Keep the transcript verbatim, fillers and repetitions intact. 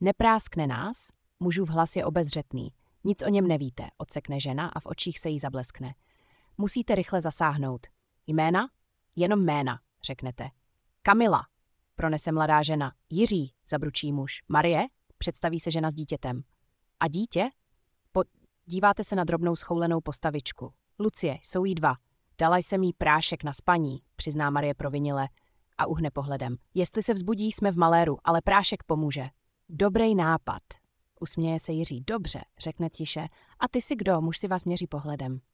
Nepráskne nás? Mužův hlas je obezřetný. Nic o něm nevíte, odsekne žena a v očích se jí zableskne. Musíte rychle zasáhnout. Jména? Jenom jména, řeknete. Kamila, pronese mladá žena. Jiří, zabručí muž. Marie, představí se žena s dítětem. A dítě? Podíváte se na drobnou schoulenou postavičku. Lucie, jsou jí dva. Dala jsem jí prášek na spaní, přizná Marie provinile a uhne pohledem. Jestli se vzbudí, jsme v maléru, ale prášek pomůže. Dobrý nápad. Usměje se Jiří. Dobře, řekne tiše. A ty si kdo? Muž si vás měří pohledem.